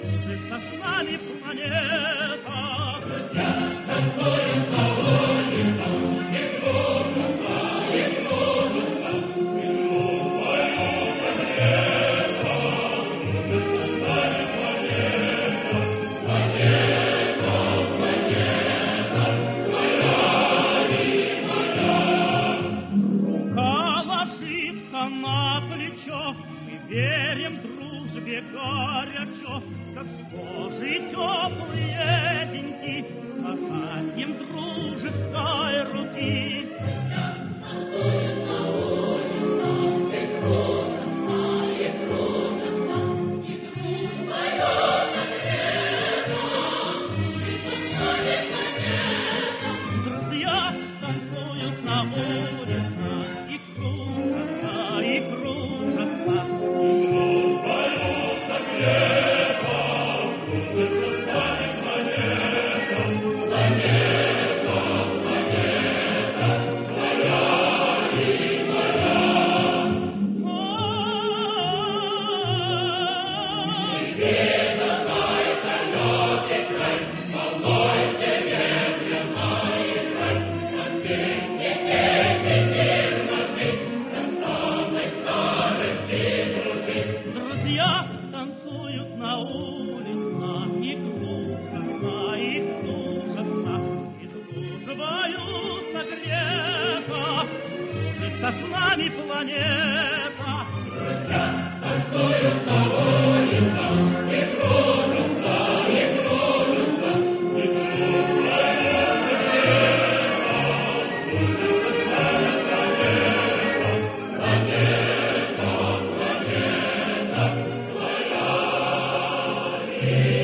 Кружится с нами планета. Я танцую на улицах, и кружится, и кружится, и думаю, планета. Кружится с нами планета, планета, планета, моя и моя. Рука ложится на плечо, мы верим дружбе горячо, как с кожи теплые деньги, касанием дружеской руки. Я танцую на улицах, и кружится, и кружится, и думаю, планета. Кружится с нами планета. Друзья танцуют на улицах, и кружатся, и кружатся. Друзья танцуют на улицах, и кружатся, и кружатся, и дружбою согрета кружится с нами планета. Друзья танцуют на улицах, и кружатся, и кружатся, и дружбою согрета кружится с нами планета, планета, планета, твоя и